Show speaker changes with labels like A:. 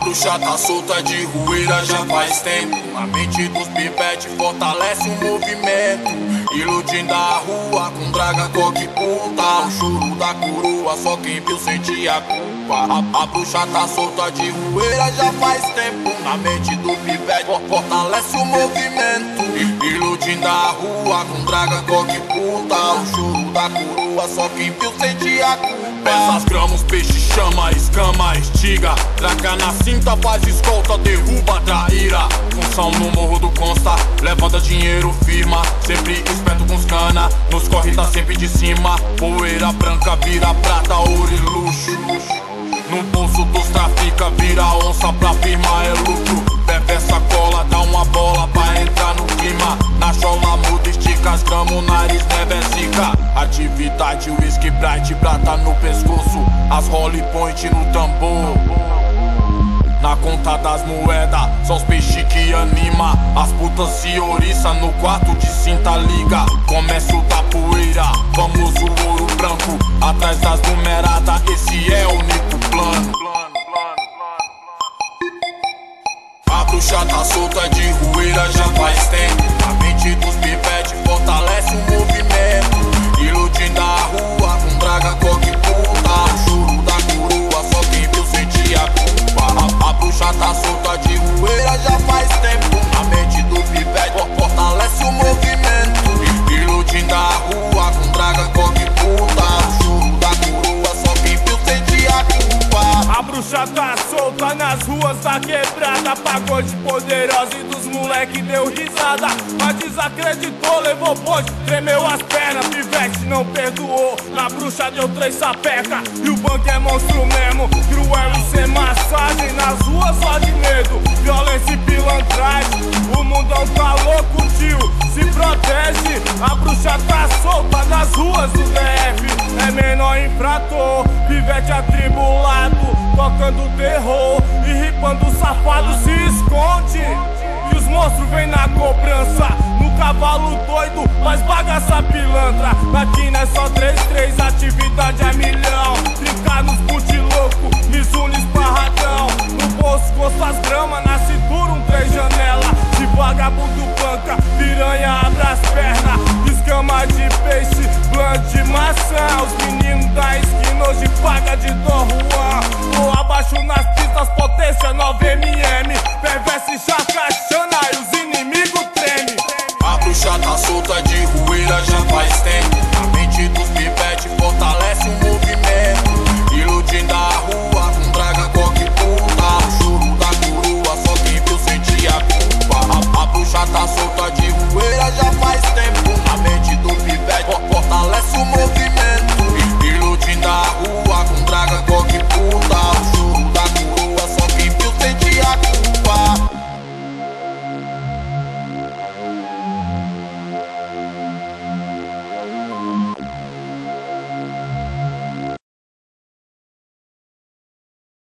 A: bruxa tá solta de rueira já faz tempo. A mente dos pipete fortalece o movimento, iludindo a rua com draga, coque, puta. O choro da coroa, só quem viu sentia a culpa. A bruxa tá solta de rueira já faz tempo. Na mente do pipete fortalece o movimento, iludindo a rua com draga, coque, puta. O choro da coroa, só quem viu sentia a culpa. Peças, gramos, peixe, chama, escama, estiga. Draga na cinta, faz escolta, derruba, traíra. Função no morro do Consta, levanta dinheiro, firma. Sempre esperto com os cana, nos corre tá sempre de cima. Poeira branca vira prata, ouro e luxo. No bolso dos trafica, vira onça pra firma, é lucro. Bebe essa cola, dá uma bola pra entrar no clima. Na chola muda, estica as gramos, nariz, neve é zica. Atividade, whisky bright, prata no pescoço. As Holly Point no tambor. Na conta das moedas, só os peixes que anima. As putas se oriça no quarto de cinta liga. Começo da poeira, famoso ouro branco. Atrás das numeradas, esse é o único plano. A bruxa tá solta de rueira já faz tempo. A mente dos pipete fortalece o movimento, iludindo a rua com draga, coque, puta. O choro da coroa, só quem viu sentia a culpa. A bruxa tá solta de rueira já faz tempo. A mente do pipete fortalece o movimento, iludindo a rua com draga, coque, puta. O choro da coroa, só quem viu sentia a culpa.
B: A bruxa tá solta nas ruas da quebrada. Pagode poderosa e dos moleque deu risada. Mas desacreditou, levou ponte, tremeu as pernas. Pivete não perdoou, na bruxa deu 3 sapeca. E o banco é monstro mesmo, cruel e sem massagem. Nas ruas só de medo, violência e pilantragem. O mundão tá louco, tio, se protege. A bruxa tá solta nas ruas do DF. É menor infrator, pivete atribulado, tocando terror e ripando o safado se esconde. E os monstros vêm na cobrança, no cavalo doido, mas bagaça pilantra. Aqui não é só 3-3, atividade é milhão. Brincar nos boot louco, Mizuno esparradão. No bolso, costas grama, na cintura 3 janela. De vagabundo banca, piranha abre as pernas. Escama de peixe, blunt de maçã. Os meninos da esquina hoje paga de Dom Juan. Tô abaixo nas pistas, potência 9mm. Perverse chacaxá.